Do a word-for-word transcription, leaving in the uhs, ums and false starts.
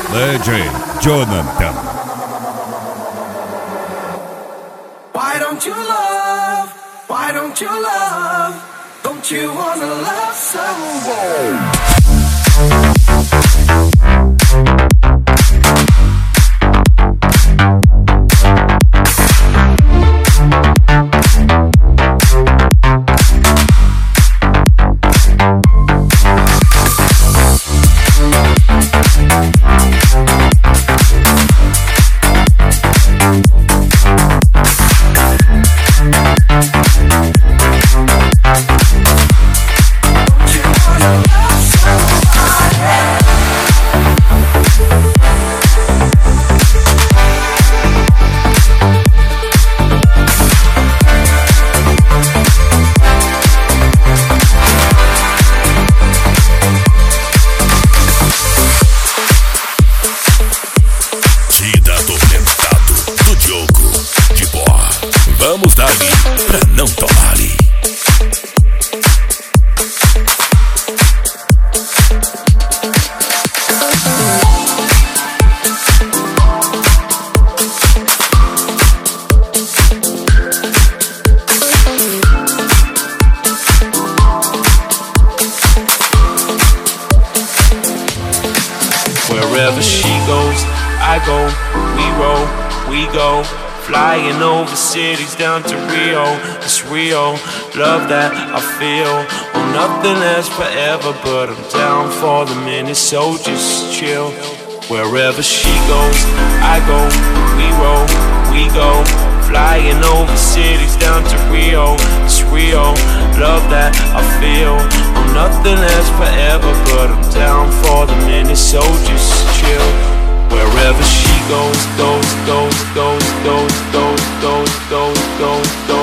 D J Jonathan. Why don't you love? Why don't you love? Don't you wanna love someone? Vamos dar-lhe pra não tomar-lhe. Wherever she goes, I go, we roll, we go. Flying over cities down to Rio, it's real, love that I feel. Oh, nothing lasts forever, but I'm down for the minute, so just chill. Wherever she goes, I go, we roll, we go. Flying over cities down to Rio, it's real, love that I feel. Oh, nothing lasts forever, but I'm down for the minute, so just chill. Wherever she goes, goes, goes, goes, goes, goes, goes, goes, goes, goes.